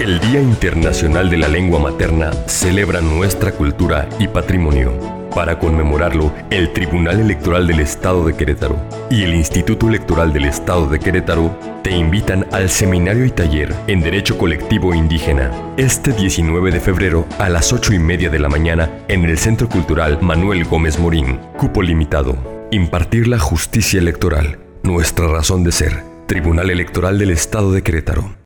El Día Internacional de la Lengua Materna celebra nuestra cultura y patrimonio. Para conmemorarlo, el Tribunal Electoral del Estado de Querétaro y el Instituto Electoral del Estado de Querétaro te invitan al seminario y taller en Derecho Colectivo Indígena, este 19 de febrero a las 8:30 de la mañana en el Centro Cultural Manuel Gómez Morín. Cupo limitado. Impartir la justicia electoral, nuestra razón de ser. Tribunal Electoral del Estado de Querétaro.